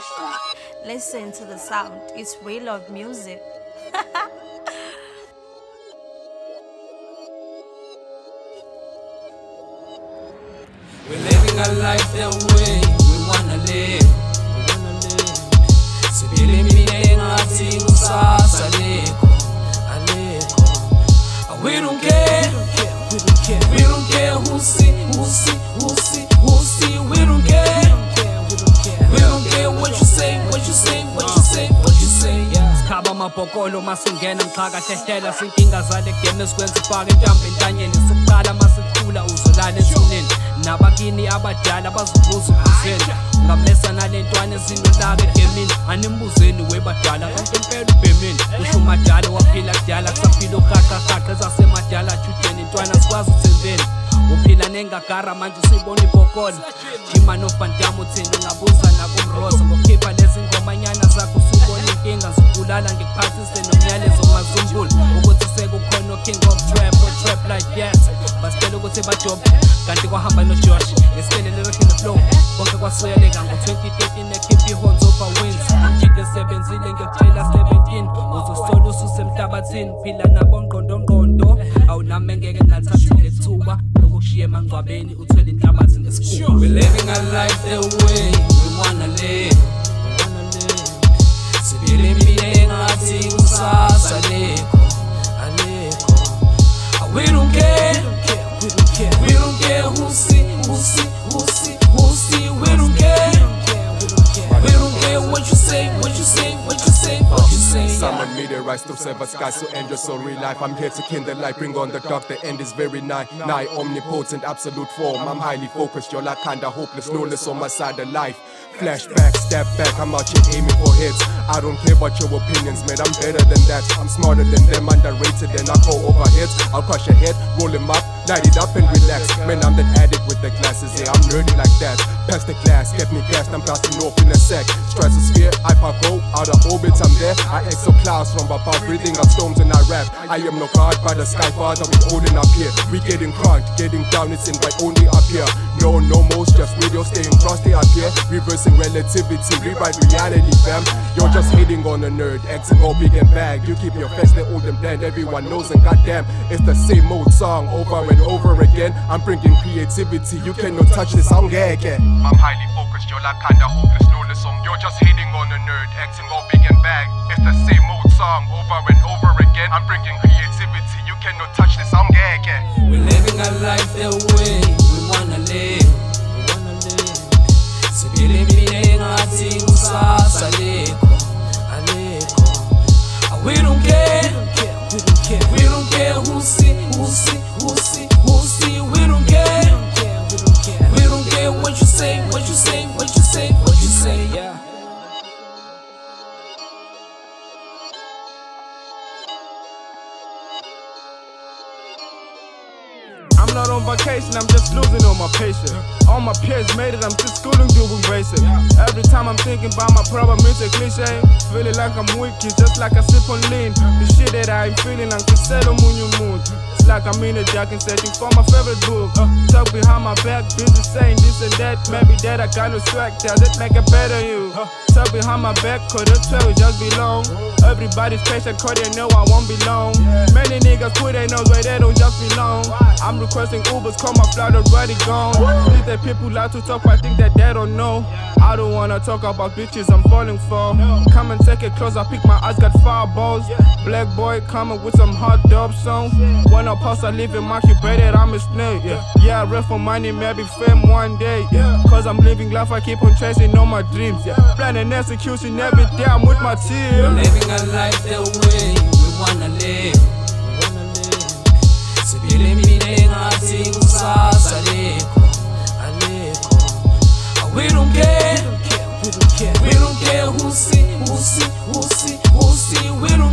Listen to the sound, it's real love music. We're living a life the way we wanna live. Sibili mine ngathi kusasa lekho, alekho. We don't care, we don't care who see, we don't care. We don't care what you say, what you say. Sikhaba amabhokolo masingena mxaka hlehlela sinkinga zale game esikwenza ifake intambo entanyeni sokuqala masithula uzolala ensuneni nabakini abadala bazibuza ukuzeni ngamesa nalentwana ezinolaka egemini animbuzeni webadala konke impela ubhemini usho umadala waphila kudala kusaphila uqaqaqaqa ezasemadala judeni intwana sikwazi uthembeni uphila nengagara manje usibona ibhokolo jima nofandama uthini ungabuza nakumroza ngokukhipha lezi ngomanyana zakho usubona inkinga zokulala ngikuphathise nomyalezo mazumbula ukuthi sekukhona king of trap or trap like that basicela ukuthi bajobe kanti kwahamba noJosh esikelele rock in the flow konke kwasuyeleka ngo-2013 ekhipha ihonzo over wins ngijide esebenzile ngiyokutshela 17 uzosola ususe emhlabathini phila nabo ngqondo awunami engeke ngathathile thuba lokushiya emangcwabeni uthwele inhlabathi ngesikhulu. We're living a life the way we wanna live. Sibili mine ngathi kusasa lekho, alekho. We don't care, we don't care who see, we don't care. We don't care what you say. Summon meteorites to sever skies, so end your soul, real life. I'm here to kindle light, bring on the dark, the end is very nigh. Nigh, omnipotent, absolute form. I'm highly focused, you're like kinda hopeless, lawless on my side of life. Flashback, step back, I'm out here aiming for hits. I don't care about your opinions, man, I'm better than that. I'm smarter than them, underrated, and I go over hits. I'll crush your head, roll him up, light it up and relax. Man, I'm that addict with the glasses, yeah, I'm nerdy like that. Pass the glass, get me gassed, I'm blasting off in a sec. Stratosphere, I go out of orbit, I'm there. I exo clouds from above, breathing up storms and I rap. I am no god by the sky, father, we holding up here. We getting cranked, getting down, it's invite only up here. No most, just radio staying frosty up here. Reversing relativity, rewrite reality, fam. You're just hating on a nerd, acting all big and bad. You keep your face, they old and bland, everyone knows, and goddamn, it's the same old song over and over again. I'm bringing creativity, you cannot touch this, I'm gagging. I'm highly focused, you're like kinda hopeless, lawless song. You're just hating on a nerd, acting all big and bad. It's the same old song over and over again. I'm bringing creativity, you cannot touch this, I'm gagging. We're living a life the way we wanna live. Sibili mine ngathi kusasa lekho, alekho. We don't care, we don't care who see, we don't care. We don't care what you say, yeah. I'm not on vacation, I'm just losing all my patience. All my peers made it, I'm just schooling, doing basic. Every time I'm thinking about my problem, it's a cliche. Feeling like I'm weak, it's just like I sip on lean. The shit that I'm feeling, I'm just settle on your mood. It's like I'm in a jacket searching for my favorite book. Talk behind my back, busy saying this and that. Maybe that I got no swag, does it make it better you? Talk behind my back, cause the 12 just belong. Everybody's patient, cause they know I won't be long. Many niggas put their nose where they don't just belong. I'm requesting Ubers, call my flight already gone. These the people like to talk, I think that they don't know. I don't wanna talk about bitches I'm falling for. Come and take it close, I pick my eyes, got fireballs. Black boy coming with some hot dub song. When I pass, I live in my incubated, I'm a snake. Yeah, I rap for money, maybe fame one day. Cause I'm living life, I keep on chasing all my dreams. Plan and execution every day, I'm with my team. We're living a life the way we wanna live. Sibili mine ngathi kusasa lekho, alekho. We don't care, we don't care who see, we don't